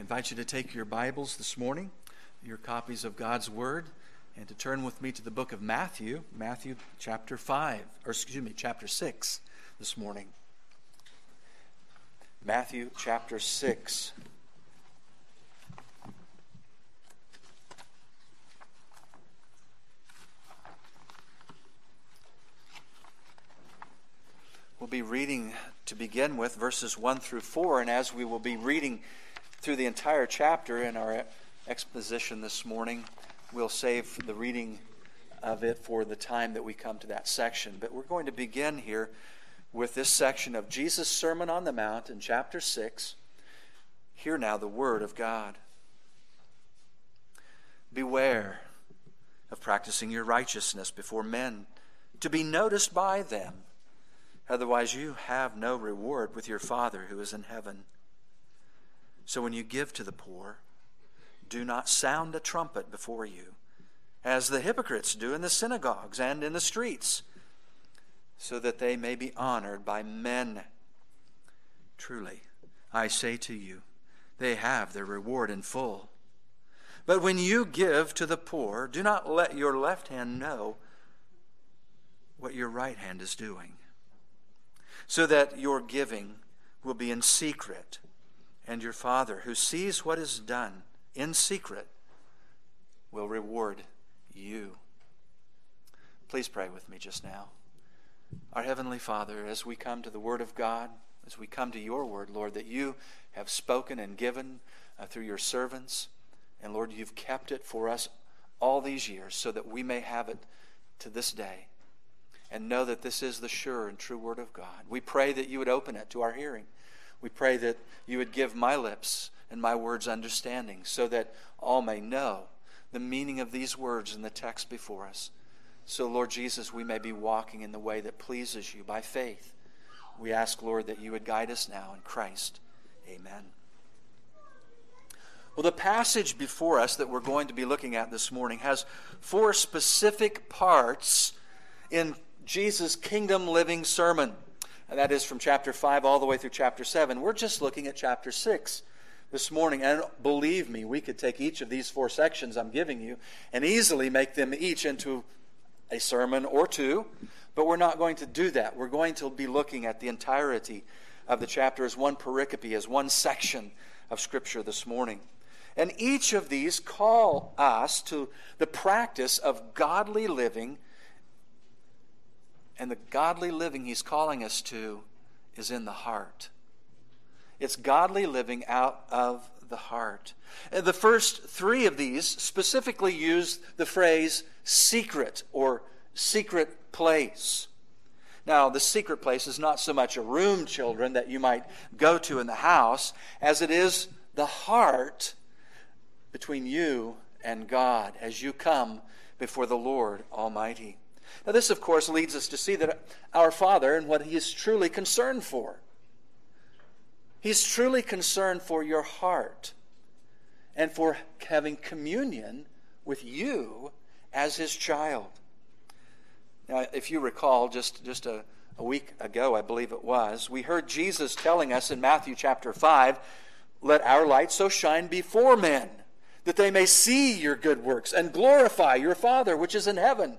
invite you to take your Bibles this morning, your copies of God's Word, and to turn with me to the book of Matthew chapter 6 this morning. Matthew chapter 6. We'll be reading to begin with verses 1 through 4, and as we will be reading through the entire chapter in our exposition this morning, we'll save the reading of it for the time that we come to that section. But we're going to begin here with this section of Jesus' Sermon on the Mount in chapter 6. Hear now the word of God. Beware of practicing your righteousness before men, to be noticed by them. Otherwise you have no reward with your Father who is in heaven. So when you give to the poor, do not sound a trumpet before you, as the hypocrites do in the synagogues and in the streets, so that they may be honored by men. Truly, I say to you, they have their reward in full. But when you give to the poor, do not let your left hand know what your right hand is doing, so that your giving will be in secret, and your Father, who sees what is done in secret, will reward you. Please pray with me just now. Our Heavenly Father, as we come to the Word of God, as we come to your Word, Lord, that you have spoken and given through your servants, and Lord, you've kept it for us all these years so that we may have it to this day, and know that this is the sure and true Word of God. We pray that you would open it to our hearing. We pray that you would give my lips and my words understanding, so that all may know the meaning of these words in the text before us. So, Lord Jesus, we may be walking in the way that pleases you by faith. We ask, Lord, that you would guide us now in Christ. Amen. Well, the passage before us that we're going to be looking at this morning has four specific parts in Jesus' kingdom living sermon. And that is from chapter 5 all the way through chapter 7. We're just looking at chapter 6 this morning. And believe me, we could take each of these four sections I'm giving you and easily make them each into a sermon or two. But we're not going to do that. We're going to be looking at the entirety of the chapter as one pericope, as one section of Scripture this morning. And each of these call us to the practice of godly living. And the godly living he's calling us to is in the heart. It's godly living out of the heart. And the first three of these specifically use the phrase secret or secret place. Now, the secret place is not so much a room, children, that you might go to in the house, as it is the heart between you and God as you come before the Lord Almighty. Now this, of course, leads us to see that our Father and what He is truly concerned for. He's truly concerned for your heart and for having communion with you as His child. Now, if you recall, just a week ago, I believe it was, we heard Jesus telling us in Matthew chapter 5, "Let our light so shine before men, that they may see your good works and glorify your Father which is in heaven."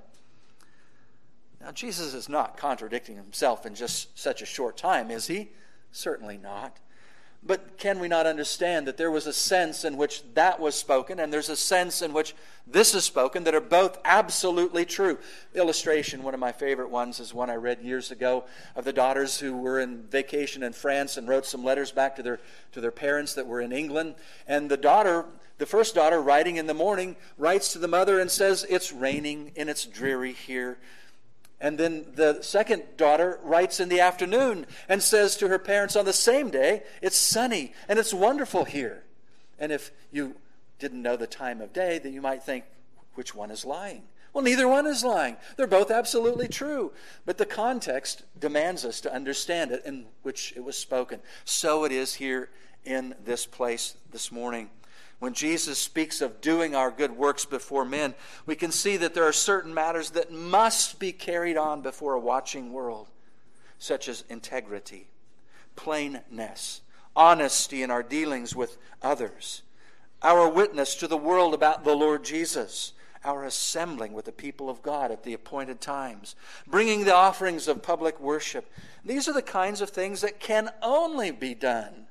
Now, Jesus is not contradicting himself in just such a short time, is he? Certainly not. But can we not understand that there was a sense in which that was spoken, and there's a sense in which this is spoken, that are both absolutely true? Illustration, one of my favorite ones, is one I read years ago of the daughters who were in vacation in France and wrote some letters back to their parents that were in England. And the first daughter, writing in the morning, writes to the mother and says, "It's raining and it's dreary here." And then the second daughter writes in the afternoon and says to her parents on the same day, "It's sunny and it's wonderful here." And if you didn't know the time of day, then you might think, which one is lying? Well, neither one is lying. They're both absolutely true. But the context demands us to understand it in which it was spoken. So it is here in this place this morning. When Jesus speaks of doing our good works before men, we can see that there are certain matters that must be carried on before a watching world, such as integrity, plainness, honesty in our dealings with others, our witness to the world about the Lord Jesus, our assembling with the people of God at the appointed times, bringing the offerings of public worship. These are the kinds of things that can only be done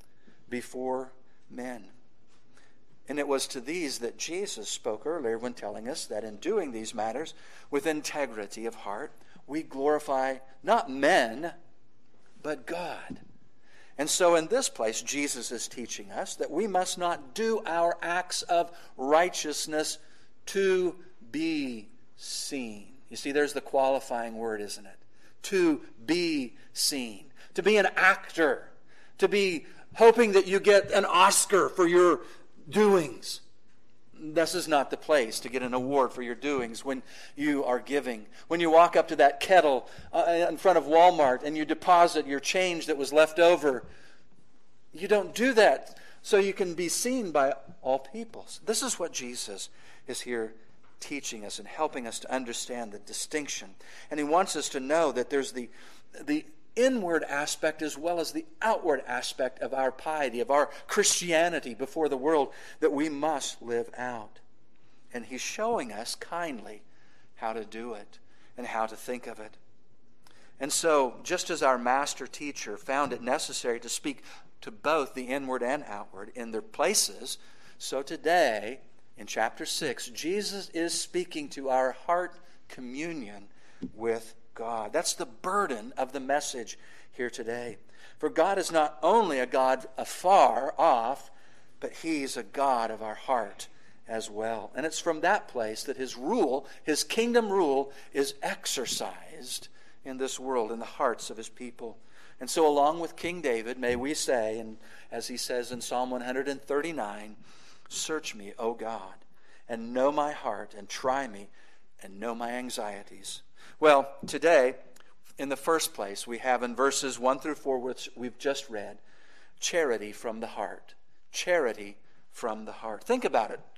before men. And it was to these that Jesus spoke earlier when telling us that in doing these matters with integrity of heart, we glorify not men, but God. And so in this place, Jesus is teaching us that we must not do our acts of righteousness to be seen. You see, there's the qualifying word, isn't it? To be seen. To be an actor. To be hoping that you get an Oscar for your doings. This is not the place to get an award for your doings when you are giving. When you walk up to that kettle in front of Walmart and you deposit your change that was left over, you don't do that so you can be seen by all peoples. This is what Jesus is here teaching us and helping us to understand the distinction. And he wants us to know that there's the inward aspect as well as the outward aspect of our piety, of our Christianity before the world that we must live out. And he's showing us kindly how to do it and how to think of it. And so, just as our master teacher found it necessary to speak to both the inward and outward in their places, so today, in chapter 6, Jesus is speaking to our heart communion with God. That's the burden of the message here today. For God is not only a God afar off, but he's a God of our heart as well. And it's from that place that his rule, his kingdom rule, is exercised in this world, in the hearts of his people. And so along with King David, may we say, and as he says in Psalm 139, "Search me, O God, and know my heart, and try me, and know my anxieties." Well, today, in the first place, we have in verses 1 through 4, which we've just read, charity from the heart. Charity from the heart. Think about it.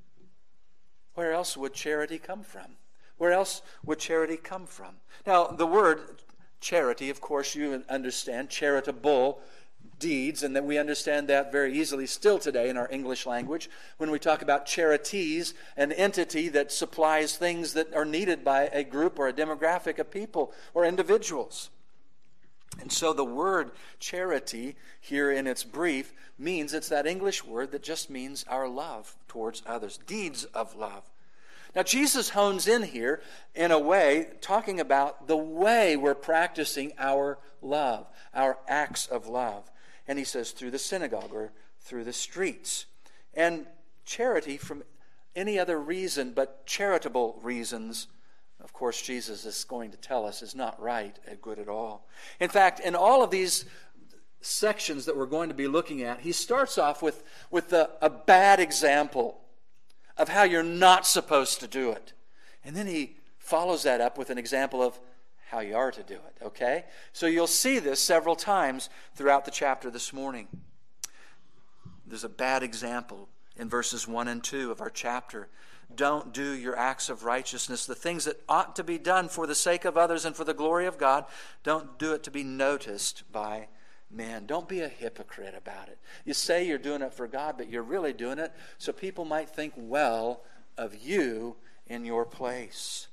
Where else would charity come from? Where else would charity come from? Now, the word charity, of course, you understand, charitable deeds, and that we understand that very easily still today in our English language when we talk about charities, an entity that supplies things that are needed by a group or a demographic of people or individuals. And so the word charity here in its brief means it's that English word that just means our love towards others, deeds of love. Now, Jesus hones in here in a way, talking about the way we're practicing our love, our acts of love. And he says through the synagogue or through the streets. And charity from any other reason but charitable reasons, of course, Jesus is going to tell us is not right and good at all. In fact, in all of these sections that we're going to be looking at, he starts off with a bad example of how you're not supposed to do it. And then he follows that up with an example of how you are to do it, okay? So you'll see this several times throughout the chapter this morning. There's a bad example in verses 1 and 2 of our chapter. Don't do your acts of righteousness, the things that ought to be done for the sake of others and for the glory of God. Don't do it to be noticed by men. Don't be a hypocrite about it. You say you're doing it for God, but you're really doing it so people might think well of you in your place.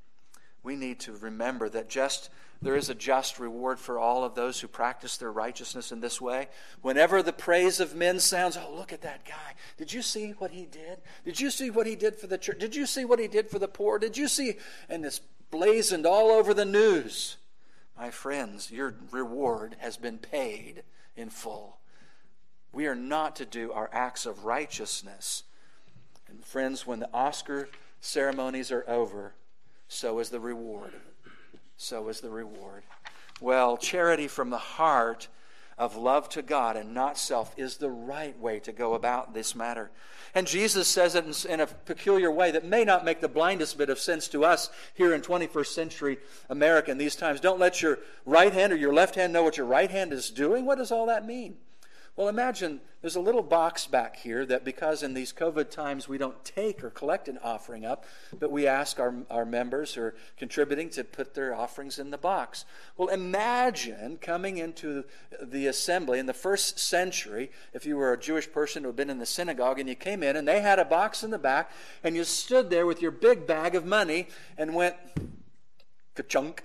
We need to remember that there is a just reward for all of those who practice their righteousness in this way. Whenever the praise of men sounds, oh, look at that guy. Did you see what he did? Did you see what he did for the church? Did you see what he did for the poor? Did you see? And it's blazoned all over the news. My friends, your reward has been paid in full. We are not to do our acts of righteousness. And friends, when the Oscar ceremonies are over, so is the reward. So is the reward. Well, charity from the heart of love to God and not self is the right way to go about this matter. And Jesus says it in a peculiar way that may not make the blindest bit of sense to us here in 21st century America in these times. Don't let your right hand or your left hand know what your right hand is doing. What does all that mean? Well, imagine there's a little box back here that, because in these COVID times we don't take or collect an offering up, but we ask our members who are contributing to put their offerings in the box. Well, imagine coming into the assembly in the first century, if you were a Jewish person who had been in the synagogue and you came in and they had a box in the back and you stood there with your big bag of money and went ka-chunk,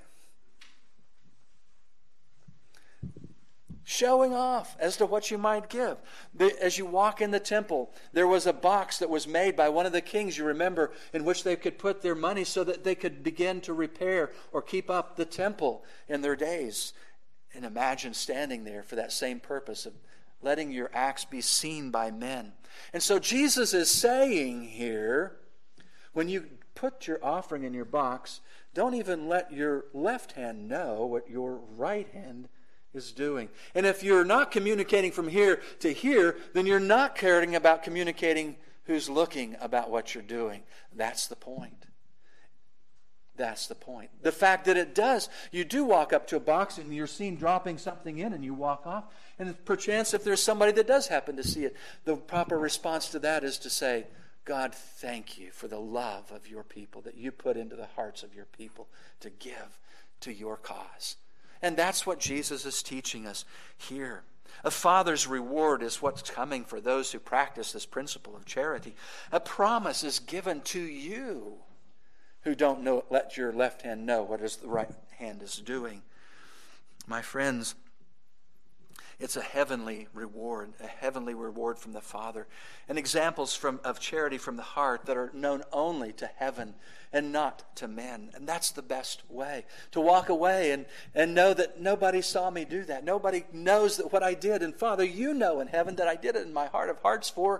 showing off as to what you might give. As you walk in the temple, there was a box that was made by one of the kings, you remember, in which they could put their money so that they could begin to repair or keep up the temple in their days. And imagine standing there for that same purpose of letting your acts be seen by men. And so Jesus is saying here, when you put your offering in your box, don't even let your left hand know what your right hand is doing. And if you're not communicating from here to here, then you're not caring about communicating who's looking about what you're doing. That's the point. That's the point. The fact that it does, you do walk up to a box and you're seen dropping something in and you walk off. And perchance if there's somebody that does happen to see it, the proper response to that is to say, God, thank you for the love of your people that you put into the hearts of your people to give to your cause. And that's what Jesus is teaching us here. A father's reward is what's coming for those who practice this principle of charity. A promise is given to you who don't let your left hand know what the right hand is doing. My friends, it's a heavenly reward from the Father. And examples of charity from the heart that are known only to heaven and not to men. And that's the best way. To walk away and know that nobody saw me do that. Nobody knows that what I did. And Father, you know in heaven that I did it in my heart of hearts for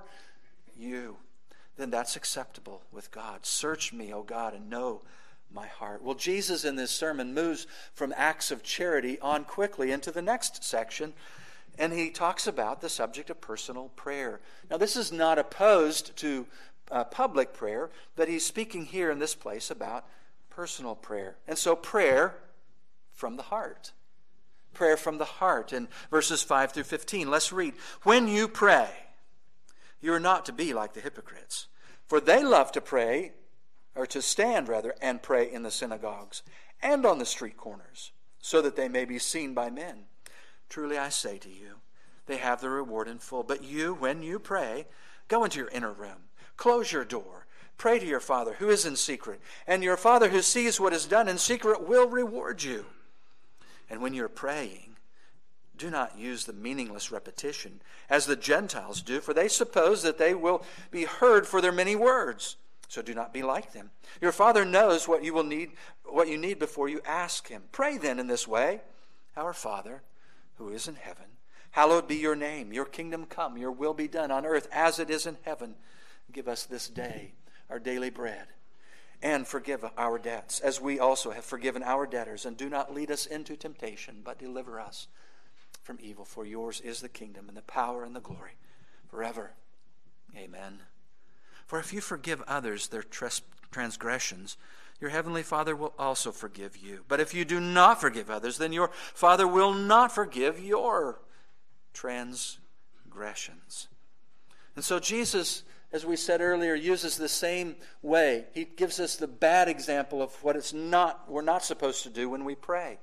you. Then that's acceptable with God. Search me, O God, and know my heart. Well, Jesus in this sermon moves from acts of charity on quickly into the next section. And he talks about the subject of personal prayer. Now, this is not opposed to public prayer, but he's speaking here in this place about personal prayer. And so prayer from the heart. Prayer from the heart. In verses 5 through 15, let's read. When you pray, you are not to be like the hypocrites, for they love to pray, or to stand rather, and pray in the synagogues and on the street corners, so that they may be seen by men. Truly I say to you, they have the reward in full. But you, when you pray, go into your inner room, close your door, pray to your Father who is in secret, and your Father who sees what is done in secret will reward you. And when you're praying, do not use the meaningless repetition as the Gentiles do, for they suppose that they will be heard for their many words. So do not be like them. Your Father knows what you need before you ask him. Pray then in this way, Our Father, who is in heaven, hallowed be your name. Your kingdom come, your will be done on earth as it is in heaven. Give us this day our daily bread, and forgive our debts, as we also have forgiven our debtors. And do not lead us into temptation, but deliver us from evil. For yours is the kingdom and the power and the glory forever. Amen. For if you forgive others their transgressions, your heavenly Father will also forgive you. But if you do not forgive others, then your Father will not forgive your transgressions. And so Jesus, as we said earlier, uses the same way. He gives us the bad example of what we're not supposed to do when we pray.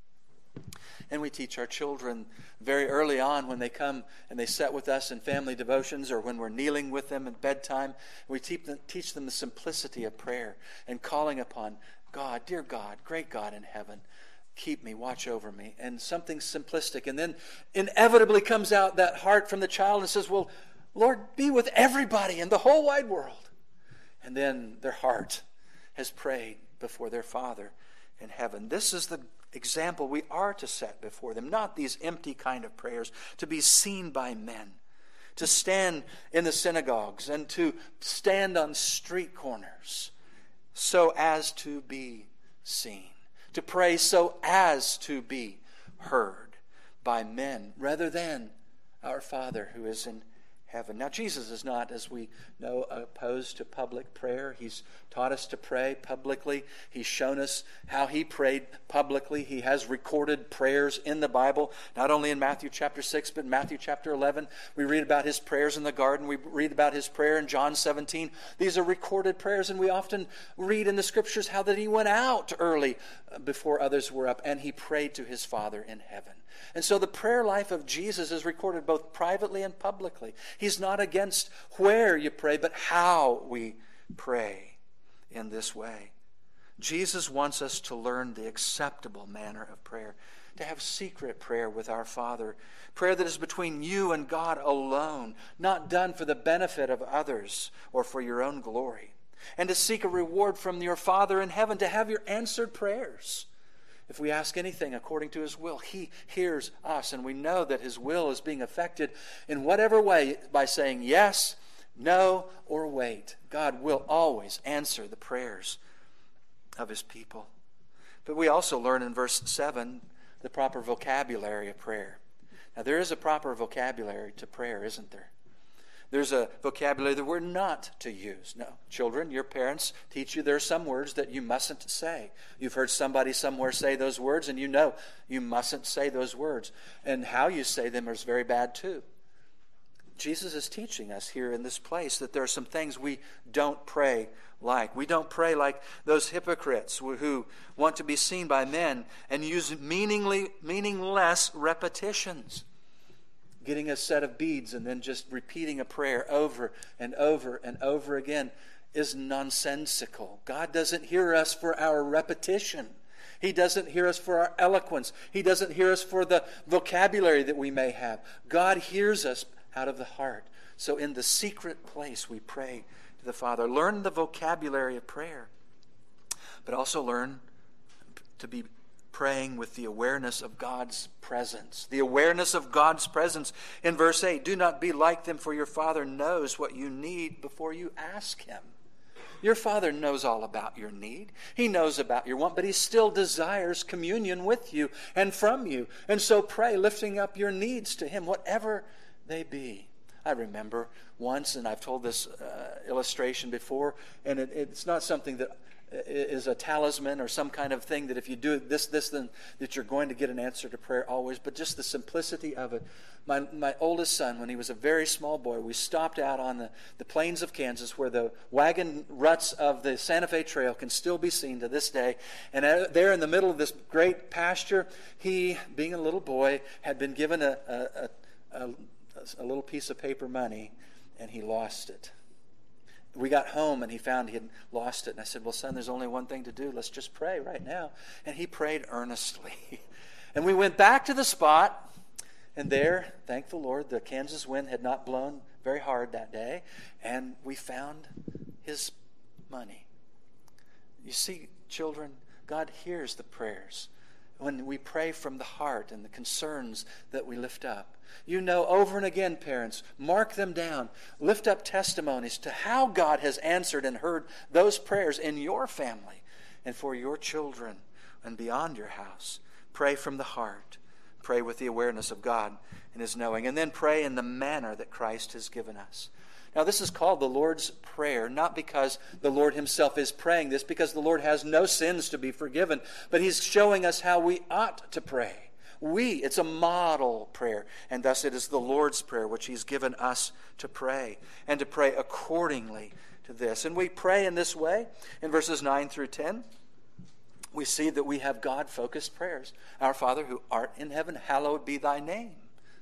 And we teach our children very early on when they come and they sit with us in family devotions, or when we're kneeling with them at bedtime. We teach them the simplicity of prayer and calling upon God, dear God, great God in heaven, keep me, watch over me, and something simplistic. And then inevitably comes out that heart from the child and says, well, Lord, be with everybody in the whole wide world. And then their heart has prayed before their Father in heaven. This is the example we are to set before them, not these empty kind of prayers, to be seen by men, to stand in the synagogues and to stand on street corners so as to be seen, to pray so as to be heard by men rather than our Father who is in heaven. Now, Jesus is not, as we know, opposed to public prayer. He's taught us to pray publicly. He's shown us how he prayed publicly. He has recorded prayers in the Bible, not only in Matthew chapter 6, but in Matthew chapter 11. We read about his prayers in the garden. We read about his prayer in John 17. These are recorded prayers, and we often read in the Scriptures how that he went out early before others were up, and he prayed to his Father in heaven. And so the prayer life of Jesus is recorded both privately and publicly. He's not against where you pray, but how we pray in this way. Jesus wants us to learn the acceptable manner of prayer, to have secret prayer with our Father, prayer that is between you and God alone, not done for the benefit of others or for your own glory, and to seek a reward from your Father in heaven, to have your answered prayers. If we ask anything according to his will, he hears us, and we know that his will is being effected in whatever way by saying yes, no, or wait. God will always answer the prayers of his people. But we also learn in verse 7 the proper vocabulary of prayer. Now, there is a proper vocabulary to prayer, isn't there? There's a vocabulary that we're not to use. No, children, your parents teach you there are some words that you mustn't say. You've heard somebody somewhere say those words, and you know you mustn't say those words. And how you say them is very bad too. Jesus is teaching us here in this place that there are some things we don't pray like. We don't pray like those hypocrites who want to be seen by men and use meaningless repetitions. Getting a set of beads and then just repeating a prayer over and over and over again is nonsensical. God doesn't hear us for our repetition. He doesn't hear us for our eloquence. He doesn't hear us for the vocabulary that we may have. God hears us out of the heart. So in the secret place we pray to the Father. Learn the vocabulary of prayer, but also learn to be praying with the awareness of God's presence. The awareness of God's presence. In verse 8, do not be like them, for your Father knows what you need before you ask him. Your Father knows all about your need. He knows about your want, but he still desires communion with you and from you. And so pray, lifting up your needs to him, whatever they be. I remember once, and I've told this illustration before, and it's not something that is a talisman or some kind of thing that if you do this, then that you're going to get an answer to prayer always, but just the simplicity of it. My oldest son, when he was a very small boy, we stopped out on the plains of Kansas where the wagon ruts of the Santa Fe Trail can still be seen to this day. And there in the middle of this great pasture, he, being a little boy, had been given a little piece of paper money, and he lost it. We got home and he found he had lost it. And I said, well, son, there's only one thing to do. Let's just pray right now. And he prayed earnestly. And we went back to the spot. And there, thank the Lord, the Kansas wind had not blown very hard that day. And we found his money. You see, children, God hears the prayers when we pray from the heart and the concerns that we lift up. You know, over and again, parents, mark them down. Lift up testimonies to how God has answered and heard those prayers in your family and for your children and beyond your house. Pray from the heart. Pray with the awareness of God and his knowing. And then pray in the manner that Christ has given us. Now, this is called the Lord's Prayer, not because the Lord himself is praying this, because the Lord has no sins to be forgiven, but he's showing us how we ought to pray. It's a model prayer, and thus it is the Lord's Prayer, which he's given us to pray, and to pray accordingly to this. And we pray in this way. In verses 9 through 10, we see that we have God-focused prayers. Our Father who art in heaven, hallowed be thy name.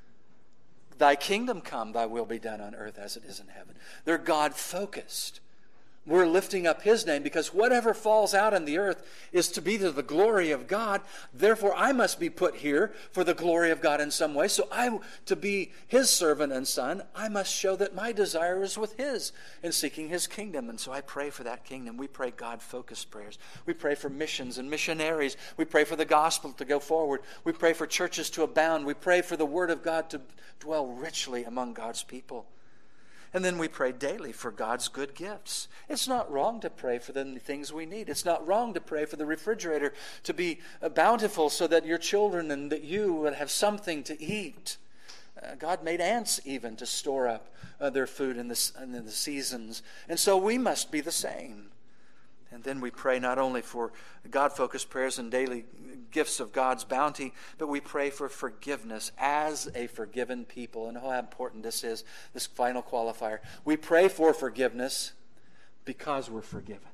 Thy kingdom come, thy will be done on earth as it is in heaven. They're God-focused. We're lifting up his name because whatever falls out in the earth is to be to the glory of God. Therefore, I must be put here for the glory of God in some way. So to be his servant and son, I must show that my desire is with his in seeking his kingdom. And so I pray for that kingdom. We pray God-focused prayers. We pray for missions and missionaries. We pray for the gospel to go forward. We pray for churches to abound. We pray for the word of God to dwell richly among God's people. And then we pray daily for God's good gifts. It's not wrong to pray for the things we need. It's not wrong to pray for the refrigerator to be bountiful so that your children and that you would have something to eat. God made ants even to store up their food in the seasons. And so we must be the same. And then we pray not only for God-focused prayers and daily gifts of God's bounty, but we pray for forgiveness as a forgiven people. And how important this is, this final qualifier. We pray for forgiveness because we're forgiven.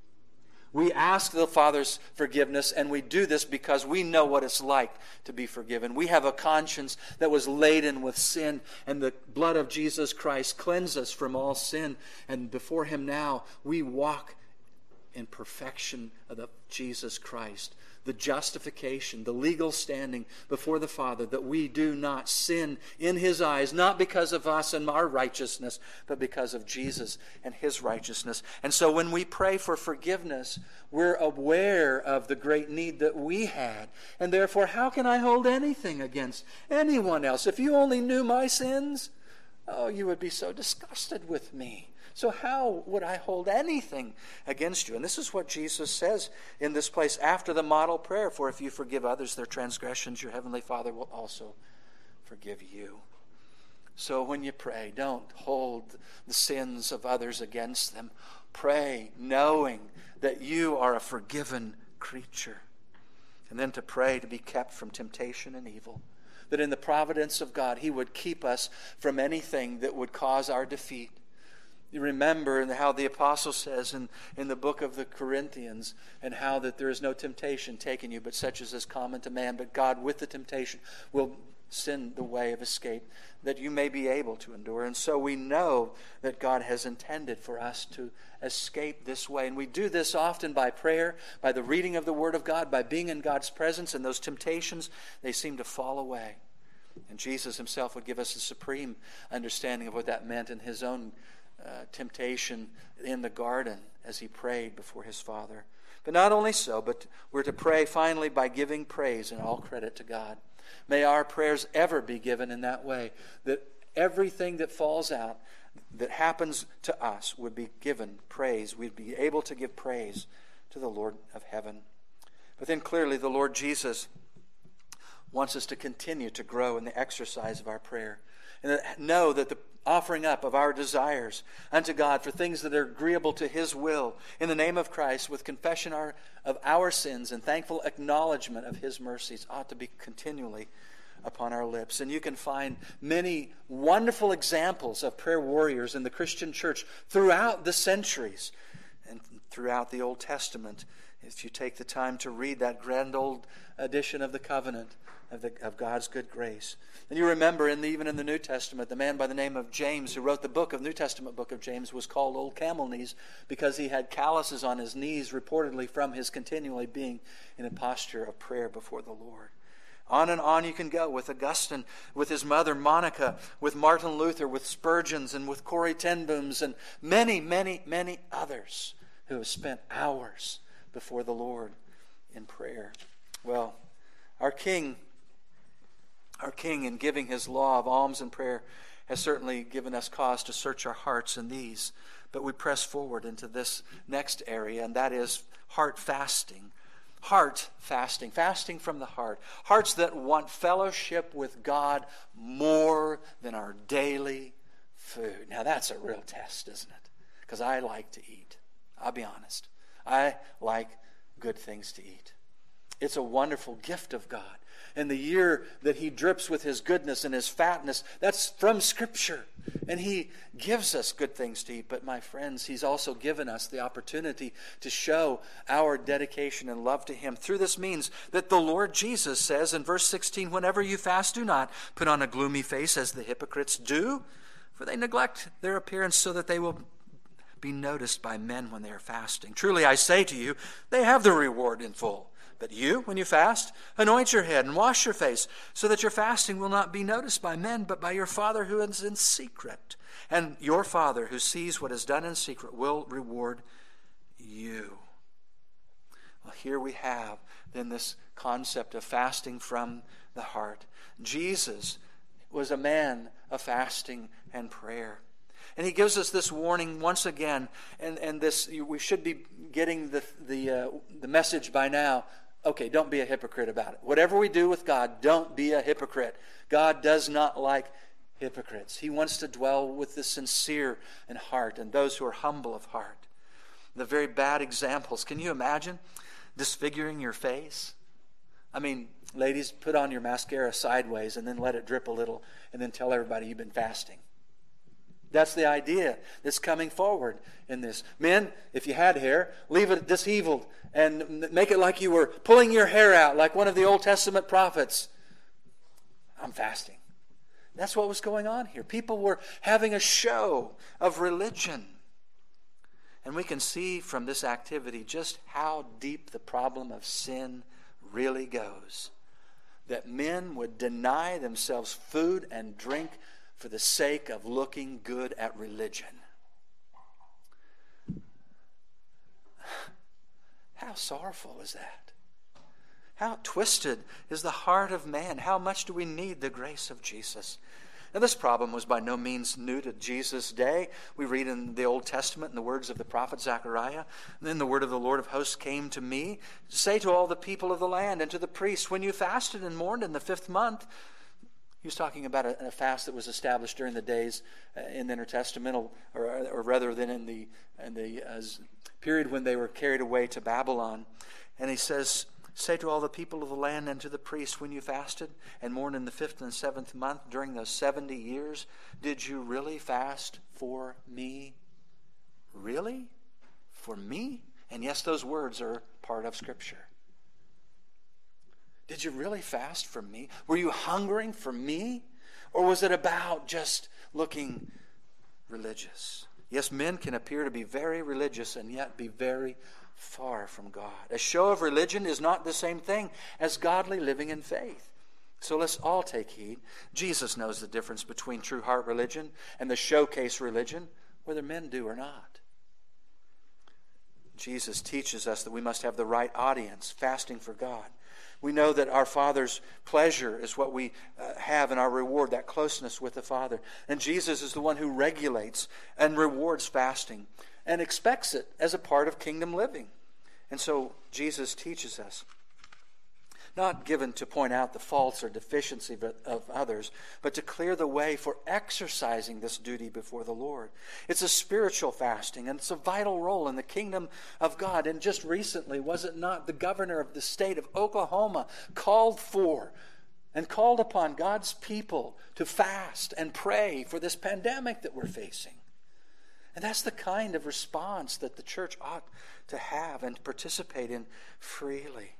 We ask the Father's forgiveness, and we do this because we know what it's like to be forgiven. We have a conscience that was laden with sin, and the blood of Jesus Christ cleanses us from all sin. And before Him now, we walk in perfection of Jesus Christ. The justification, the legal standing before the Father, that we do not sin in His eyes, not because of us and our righteousness, but because of Jesus and His righteousness. And so when we pray for forgiveness, we're aware of the great need that we had. And therefore, how can I hold anything against anyone else? If you only knew my sins, oh, you would be so disgusted with me. So how would I hold anything against you? And this is what Jesus says in this place after the model prayer. For if you forgive others their transgressions, your heavenly Father will also forgive you. So when you pray, don't hold the sins of others against them. Pray knowing that you are a forgiven creature. And then to pray to be kept from temptation and evil. That in the providence of God, He would keep us from anything that would cause our defeat. You remember how the apostle says in the book of the Corinthians, and how that there is no temptation taken you, but such as is common to man. But God, with the temptation, will send the way of escape, that you may be able to endure. And so we know that God has intended for us to escape this way. And we do this often by prayer, by the reading of the Word of God, by being in God's presence. And those temptations, they seem to fall away. And Jesus Himself would give us a supreme understanding of what that meant in His own temptation in the garden as He prayed before His Father. But not only so, but we're to pray finally by giving praise and all credit to God. May our prayers ever be given in that way, that everything that falls out, that happens to us, would be given praise. We'd be able to give praise to the Lord of heaven. But then clearly the Lord Jesus wants us to continue to grow in the exercise of our prayer. And know that the offering up of our desires unto God for things that are agreeable to His will in the name of Christ, with confession of our sins and thankful acknowledgement of His mercies, ought to be continually upon our lips. And you can find many wonderful examples of prayer warriors in the Christian church throughout the centuries and throughout the Old Testament. If you take the time to read that grand old edition of the covenant of God's good grace. And you remember even in the New Testament, the man by the name of James, who wrote the New Testament book of James, was called Old Camel Knees because he had calluses on his knees, reportedly from his continually being in a posture of prayer before the Lord. On and on you can go with Augustine, with his mother Monica, with Martin Luther, with Spurgeons, and with Corrie ten Booms, and many, many, many others who have spent hours before the Lord in prayer. Well, our King, in giving His law of alms and prayer, has certainly given us cause to search our hearts in these. But we press forward into this next area, and that is heart fasting. Heart fasting, fasting from the heart. Hearts that want fellowship with God more than our daily food. Now that's a real test, isn't it? Because I like to eat. I'll be honest. I like good things to eat. It's a wonderful gift of God. And the year that He drips with His goodness and His fatness, that's from Scripture. And He gives us good things to eat. But my friends, He's also given us the opportunity to show our dedication and love to Him through this means that the Lord Jesus says in verse 16, whenever you fast, do not put on a gloomy face as the hypocrites do, for they neglect their appearance so that they will be noticed by men when they are fasting. Truly I say to you, they have the reward in full. But you, when you fast, anoint your head and wash your face, so that your fasting will not be noticed by men, but by your Father who is in secret. And your Father who sees what is done in secret will reward you. Well, here we have then this concept of fasting from the heart. Jesus was a man of fasting and prayer. And He gives us this warning once again, and this we should be getting the message by now. Okay, don't be a hypocrite about it. Whatever we do with God, don't be a hypocrite. God does not like hypocrites. He wants to dwell with the sincere in heart and those who are humble of heart. The very bad examples. Can you imagine disfiguring your face? I mean, ladies, put on your mascara sideways and then let it drip a little and then tell everybody you've been fasting. That's the idea that's coming forward in this. Men, if you had hair, leave it disheveled and make it like you were pulling your hair out like one of the Old Testament prophets. I'm fasting. That's what was going on here. People were having a show of religion. And we can see from this activity just how deep the problem of sin really goes. That men would deny themselves food and drink for the sake of looking good at religion. How sorrowful is that? How twisted is the heart of man? How much do we need the grace of Jesus? Now, this problem was by no means new to Jesus' day. We read in the Old Testament in the words of the prophet Zechariah, "Then the word of the Lord of hosts came to me, to say to all the people of the land and to the priests, when you fasted and mourned in the 5th month," he was talking about a fast that was established during the days in the intertestamental, or rather than in the period when they were carried away to Babylon. And he says, "Say to all the people of the land and to the priests, when you fasted and mourned in the 5th and 7th month during those 70 years, did you really fast for me?" Really? For me? And yes, those words are part of Scripture. Did you really fast for me? Were you hungering for me? Or was it about just looking religious? Yes, men can appear to be very religious and yet be very far from God. A show of religion is not the same thing as godly living in faith. So let's all take heed. Jesus knows the difference between true heart religion and the showcase religion, whether men do or not. Jesus teaches us that we must have the right audience, fasting for God. We know that our Father's pleasure is what we have in our reward, that closeness with the Father. And Jesus is the one who regulates and rewards fasting and expects it as a part of kingdom living. And so Jesus teaches us, not given to point out the faults or deficiency of others, but to clear the way for exercising this duty before the Lord. It's a spiritual fasting, and it's a vital role in the kingdom of God. And just recently, was it not the governor of the state of Oklahoma called for and called upon God's people to fast and pray for this pandemic that we're facing? And that's the kind of response that the church ought to have and participate in freely.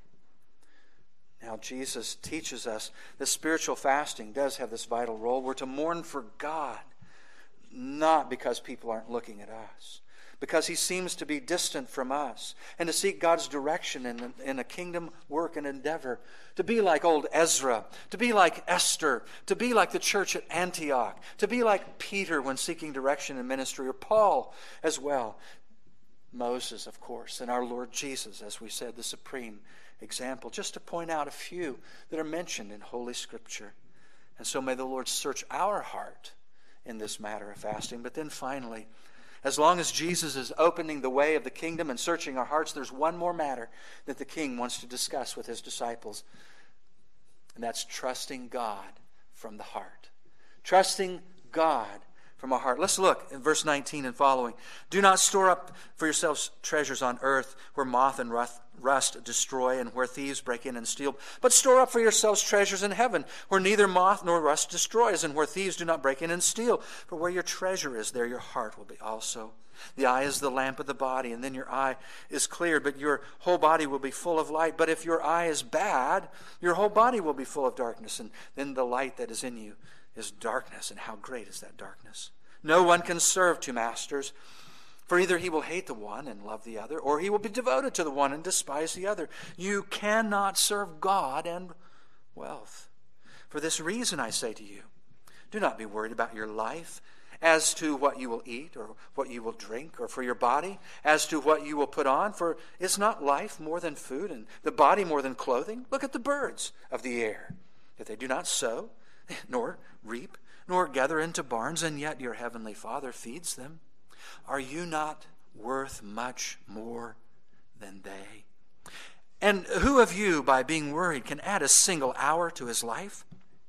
Now, Jesus teaches us that spiritual fasting does have this vital role. We're to mourn for God, not because people aren't looking at us, because He seems to be distant from us, and to seek God's direction in a kingdom work and endeavor, to be like old Ezra, to be like Esther, to be like the church at Antioch, to be like Peter when seeking direction in ministry, or Paul as well. Moses, of course, and our Lord Jesus, as we said, the supreme example, just to point out a few that are mentioned in Holy Scripture. And so may the Lord search our heart in this matter of fasting. But then finally, as long as Jesus is opening the way of the kingdom and searching our hearts, there's one more matter that the King wants to discuss with His disciples. And that's trusting God from the heart. Trusting God from our heart. Let's look in verse 19 and following. "Do not store up for yourselves treasures on earth, where moth and rust destroy and where thieves break in and steal. But store up for yourselves treasures in heaven, where neither moth nor rust destroys and where thieves do not break in and steal. For where your treasure is, there your heart will be also. The eye is the lamp of the body, and then your eye is clear, but your whole body will be full of light. But if your eye is bad, your whole body will be full of darkness, and then the light that is in you is darkness, and how great is that darkness? No one can serve two masters, for either he will hate the one and love the other, or he will be devoted to the one and despise the other. You cannot serve God and wealth. For this reason I say to you, do not be worried about your life as to what you will eat or what you will drink, or for your body as to what you will put on. For is not life more than food, and the body more than clothing? Look at the birds of the air, that they do not sow, nor reap, nor gather into barns, and yet your heavenly Father feeds them. Are you not worth much more than they? And who of you, by being worried, can add a single hour to his life?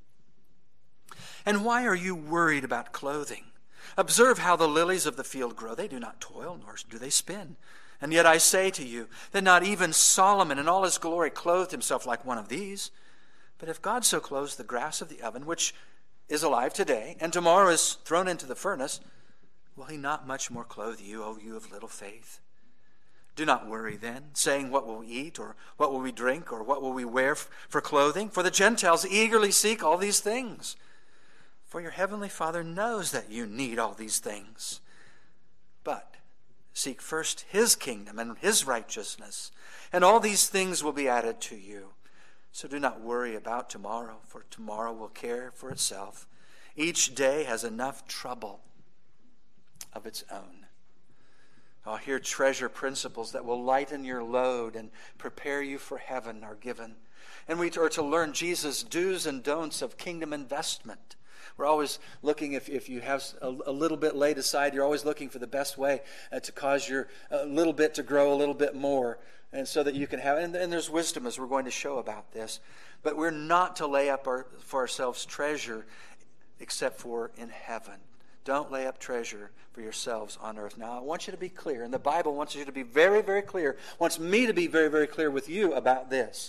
And why are you worried about clothing? Observe how the lilies of the field grow. They do not toil, nor do they spin. And yet I say to you that not even Solomon in all his glory clothed himself like one of these. But if God so clothes the grass of the oven, which is alive today, and tomorrow is thrown into the furnace, will he not much more clothe you, O you of little faith? Do not worry then, saying, what will we eat, or what will we drink, or what will we wear for clothing? For the Gentiles eagerly seek all these things. For your heavenly Father knows that you need all these things. But seek first his kingdom and his righteousness, and all these things will be added to you. So do not worry about tomorrow, for tomorrow will care for itself. Each day has enough trouble of its own. Here treasure principles that will lighten your load and prepare you for heaven are given. And we are to learn Jesus' do's and don'ts of kingdom investment. We're always looking, if you have a little bit laid aside, you're always looking for the best way to cause your little bit to grow a little bit more. And so that you can have, and there's wisdom as we're going to show about this. But we're not to lay up for ourselves treasure except for in heaven. Don't lay up treasure for yourselves on earth. Now, I want you to be clear, and the Bible wants you to be very, very clear, wants me to be very, very clear with you about this.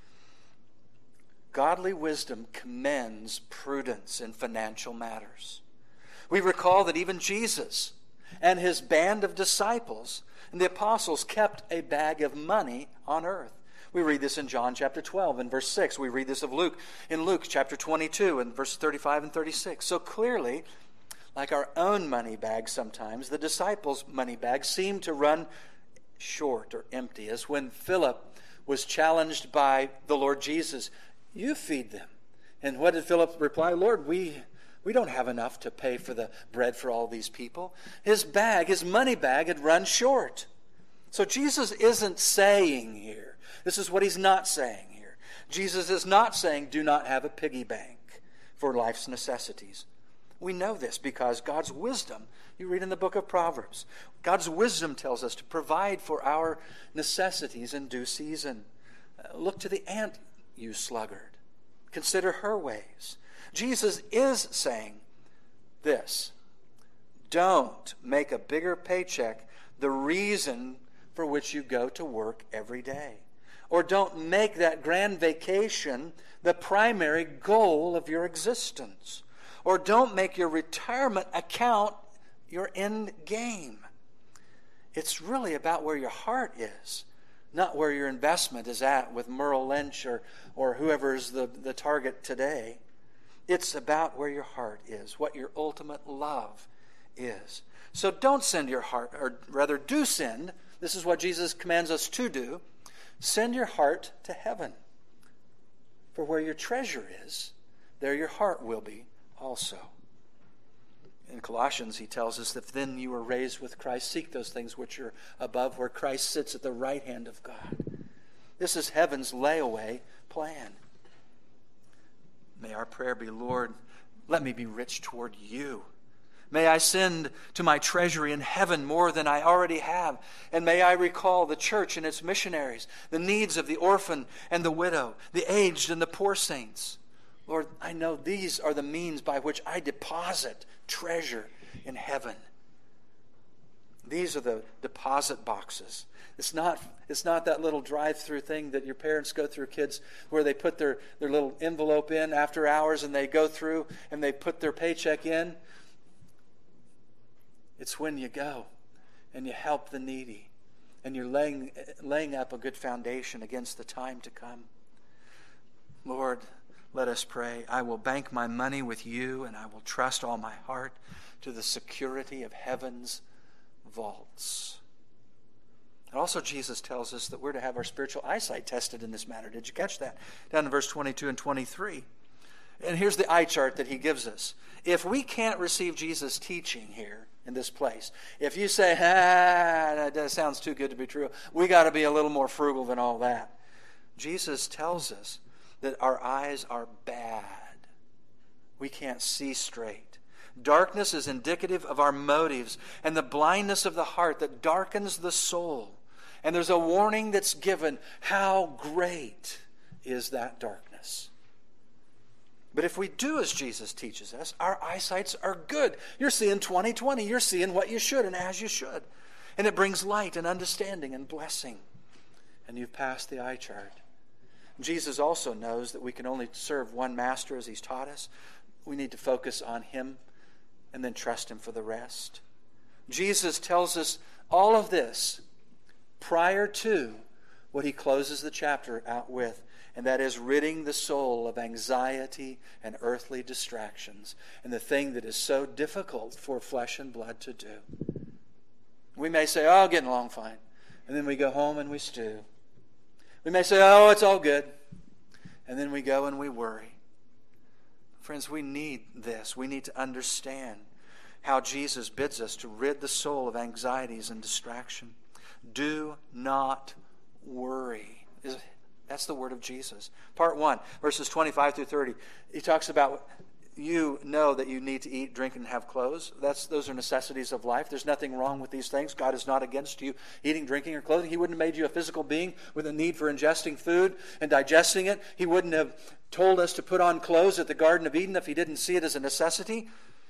Godly wisdom commends prudence in financial matters. We recall that even Jesus and his band of disciples and the apostles kept a bag of money on earth. We read this in John chapter 12 and verse 6. We read this of Luke in Luke chapter 22 and verse 35 and 36. So clearly, like our own money bags sometimes, the disciples' money bags seem to run short or empty, as when Philip was challenged by the Lord Jesus, you feed them. And what did Philip reply? Lord, we don't have enough to pay for the bread for all these people. His money bag had run short. So Jesus isn't saying here, this is what he's not saying here. Jesus is not saying do not have a piggy bank for life's necessities. We know this because God's wisdom, you read in the book of Proverbs, God's wisdom tells us to provide for our necessities in due season. Look to the ant, you sluggard. Consider her ways. Jesus is saying this. Don't make a bigger paycheck the reason for which you go to work every day. Or don't make that grand vacation the primary goal of your existence. Or don't make your retirement account your end game. It's really about where your heart is, not where your investment is at with Merrill Lynch or whoever is the target today. It's about where your heart is, what your ultimate love is. So don't send your heart, or rather do send. This is what Jesus commands us to do. Send your heart to heaven. For where your treasure is, there your heart will be also. In Colossians, he tells us that then you were raised with Christ. Seek those things which are above, where Christ sits at the right hand of God. This is heaven's layaway plan. May our prayer be, Lord, let me be rich toward you. May I send to my treasury in heaven more than I already have. And may I recall the church and its missionaries, the needs of the orphan and the widow, the aged and the poor saints. Lord, I know these are the means by which I deposit treasure in heaven. These are the deposit boxes. It's not that little drive-through thing that your parents go through, kids, where they put their little envelope in after hours and they go through and they put their paycheck in. It's when you go and you help the needy and you're laying up a good foundation against the time to come. Lord, let us pray. I will bank my money with you, and I will trust all my heart to the security of heaven's vaults. And also Jesus tells us that we're to have our spiritual eyesight tested in this matter. Did you catch that? Down in verse 22 and 23. And here's the eye chart that he gives us. If we can't receive Jesus' teaching here in this place, if you say, that sounds too good to be true, we got to be a little more frugal than all that. Jesus tells us that our eyes are bad. We can't see straight. Darkness is indicative of our motives and the blindness of the heart that darkens the soul. And there's a warning that's given. How great is that darkness? But if we do as Jesus teaches us, our eyesights are good. You're seeing 20/20. You're seeing what you should and as you should. And it brings light and understanding and blessing. And you've passed the eye chart. Jesus also knows that we can only serve one master as he's taught us. We need to focus on him and then trust him for the rest. Jesus tells us all of this prior to what he closes the chapter out with, and that is ridding the soul of anxiety and earthly distractions, and the thing that is so difficult for flesh and blood to do. We may say, oh, getting along fine. And then we go home and we stew. We may say, oh, it's all good. And then we go and we worry. Friends, we need this. We need to understand how Jesus bids us to rid the soul of anxieties and distraction. Do not worry. That's the word of Jesus. Part 1, verses 25 through 30. He talks about you know that you need to eat, drink, and have clothes. Those are necessities of life. There's nothing wrong with these things. God is not against you eating, drinking, or clothing. He wouldn't have made you a physical being with a need for ingesting food and digesting it. He wouldn't have told us to put on clothes at the Garden of Eden if he didn't see it as a necessity.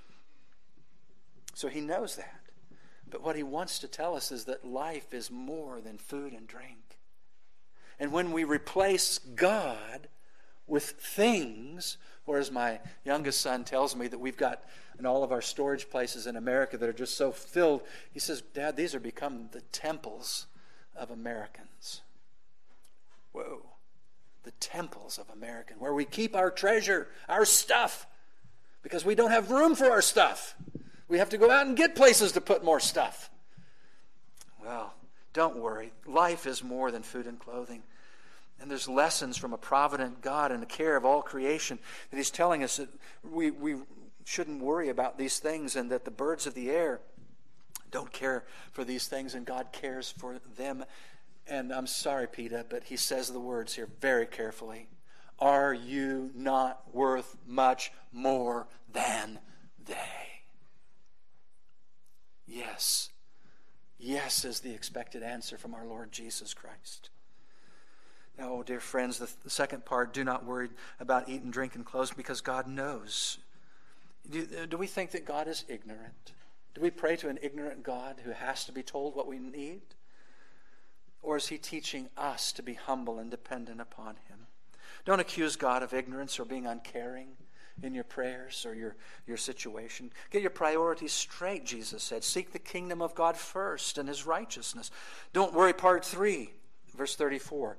So he knows that. But what he wants to tell us is that life is more than food and drink. And when we replace God with things, or as my youngest son tells me that we've got in all of our storage places in America that are just so filled, he says, Dad, these are become the temples of Americans. Whoa. The temples of Americans, where we keep our treasure, our stuff, because we don't have room for our stuff. We have to go out and get places to put more stuff. Well, don't worry. Life is more than food and clothing. And there's lessons from a provident God and the care of all creation that he's telling us that we shouldn't worry about these things, and that the birds of the air don't care for these things, and God cares for them. And I'm sorry, Peter, but he says the words here very carefully. Are you not worth much more than they? Yes. Yes is the expected answer from our Lord Jesus Christ. Now, dear friends, the second part, do not worry about eating, drink, and clothes, because God knows. Do we think that God is ignorant? Do we pray to an ignorant God who has to be told what we need? Or is he teaching us to be humble and dependent upon him? Don't accuse God of ignorance or being uncaring in your prayers or your situation. Get your priorities straight, Jesus said. Seek the kingdom of God first and his righteousness. Don't worry, part 3, verse 34.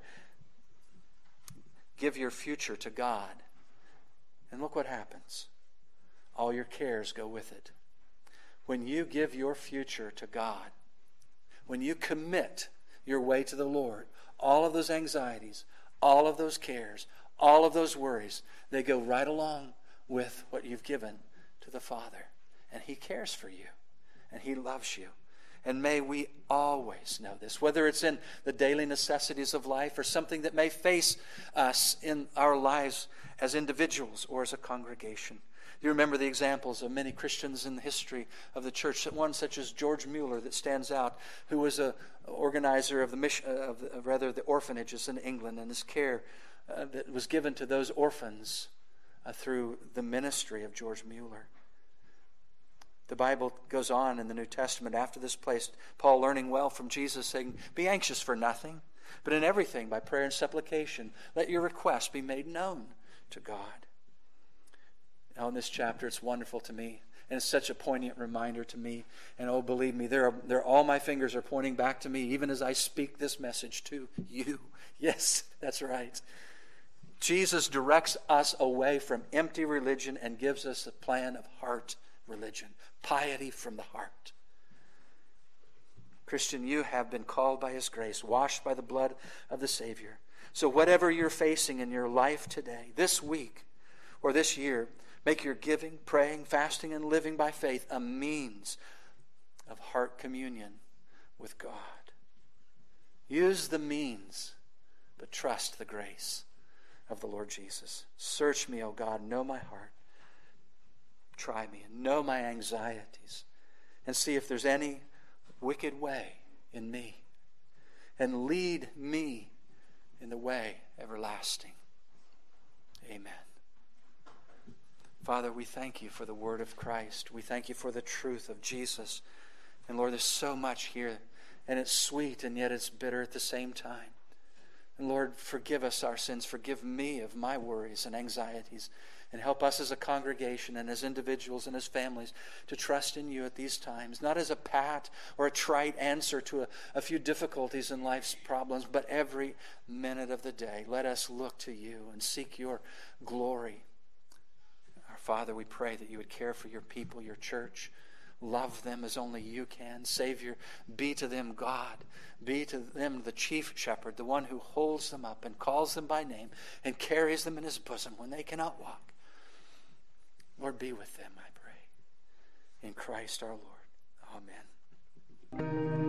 Give your future to God. And look what happens. All your cares go with it. When you give your future to God, when you commit your way to the Lord, all of those anxieties, all of those cares, all of those worries, they go right along with what you've given to the Father. And he cares for you. And he loves you. And may we always know this, whether it's in the daily necessities of life or something that may face us in our lives as individuals or as a congregation. You remember the examples of many Christians in the history of the church, one such as George Mueller that stands out, who was an organizer of the orphanages in England, and his care that was given to those orphans through the ministry of George Mueller. The Bible goes on in the New Testament after this place, Paul learning well from Jesus, saying, be anxious for nothing, but in everything by prayer and supplication, let your requests be made known to God. Now in this chapter, it's wonderful to me, and it's such a poignant reminder to me. And oh, believe me, all my fingers are pointing back to me, even as I speak this message to you. Yes, that's right. Jesus directs us away from empty religion and gives us a plan of heart religion. Piety from the heart. Christian, you have been called by his grace, washed by the blood of the Savior. So whatever you're facing in your life today, this week, or this year, make your giving, praying, fasting, and living by faith a means of heart communion with God. Use the means, but trust the grace of the Lord Jesus. Search me, O God, know my heart. Try me and know my anxieties, and see if there's any wicked way in me. and lead me in the way everlasting. Amen. Father, we thank you for the word of Christ. We thank you for the truth of Jesus. And Lord, there's so much here, and it's sweet and yet it's bitter at the same time. And Lord, forgive us our sins. Forgive me of my worries and anxieties. And help us as a congregation and as individuals and as families to trust in you at these times, not as a pat or a trite answer to a few difficulties in life's problems, but every minute of the day. Let us look to you and seek your glory. Our Father, we pray that you would care for your people, your church. Love them as only you can. Savior, be to them God. Be to them the chief shepherd, the one who holds them up and calls them by name and carries them in his bosom when they cannot walk. Lord, be with them, I pray. In Christ our Lord. Amen.